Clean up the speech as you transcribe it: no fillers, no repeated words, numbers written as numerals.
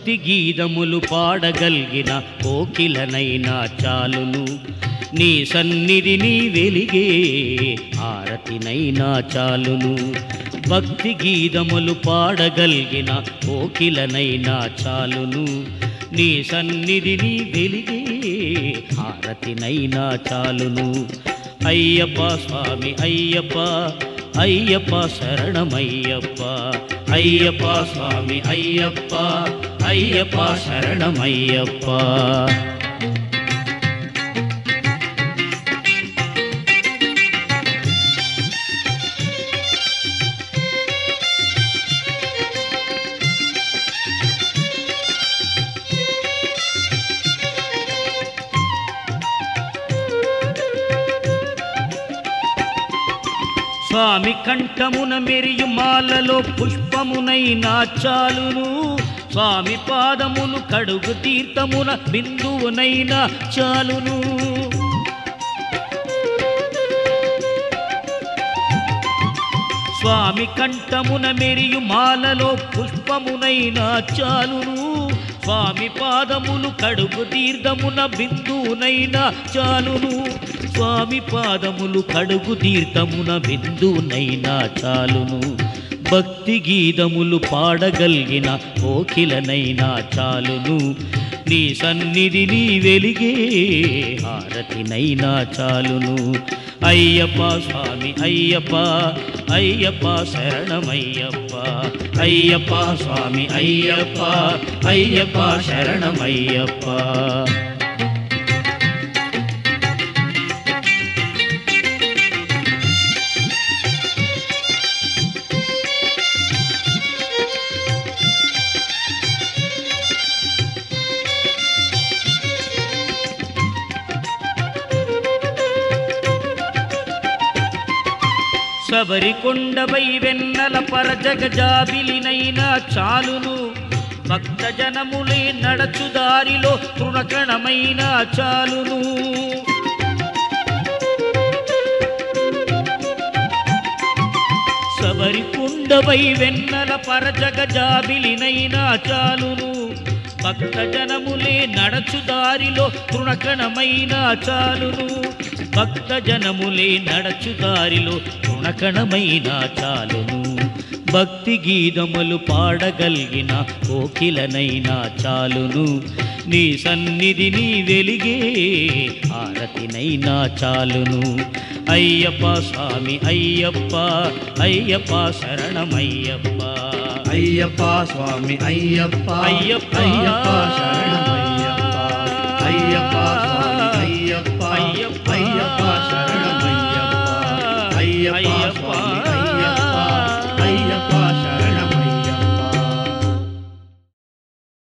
భక్తి గీతములు పాడగలిగిన కోకిలనైనా చాలును, నీ సన్నిధిని వెలిగే హారతినైనా చాలును. భక్తి గీతములు పాడగలిగిన కోకిలనైనా చాలును, నీ సన్నిధిని వెలిగే హారతినైనా చాలును. అయ్యప్ప స్వామి అయ్యప్ప, అయ్యప్ప శరణమయ్యప్ప, అయ్యప్ప స్వామి అయ్యప్ప, అయ్యప్ప శరణమయ్యప్ప. స్వామి కంఠమున మెరియు మాలలో పుష్పమునైనా చాలును, స్వామి పాదములు కడుగు తీర్థమున బిందువునైనా చాలును. స్వామి కంఠమున మెరియు మాలలో పుష్పమునైనా చాలును, స్వామి పాదములు కడుగు తీర్థమున బిందువునైనా చాలును. స్వామి పాదములు కడుగు తీర్థమున బిందువునైనా చాలును. భక్తి గీతములు పాడగలిగిన కోకిలనైనా చాలును, నీ సన్నిధిని వెలిగే హారతినైనా చాలును. అయ్యప్ప స్వామి అయ్యప్ప, అయ్యప్ప శరణమయ్యప్ప, అయ్యప్ప స్వామి అయ్యప్ప, అయ్యప్ప శరణమయ్యప్ప. శబరికొండపై వెన్నెల పరజగజాబిలినైనా చాలును, భక్త జనములే నడచుదారిలో తృణకణమైనా చాలును. శబరికొండపై వెన్నెల పరజగజాబిలినైనా చాలును, భక్త జనములే నడచుదారిలో తృణకణమైనా చాలును. భక్త జనములే నడచుదారిలో తృణకణమైనా చాలును. భక్తి గీతములు పాడగలిగిన కోకిలనైనా చాలును, నీ సన్నిధిని వెలిగే హారతినైనా చాలును. అయ్యప్ప స్వామి అయ్యప్ప, అయ్యప్ప శరణమయ్యప్ప, అయ్యప్ప స్వామి అయ్యప్ప, అయ్యప్ప అయ్యప్ప శరణమయ్యప్ప, అయ్యప్ప స్వామి అయ్యప్ప, అయ్యప్ప అయ్యప్ప శరణమయ్యప్ప.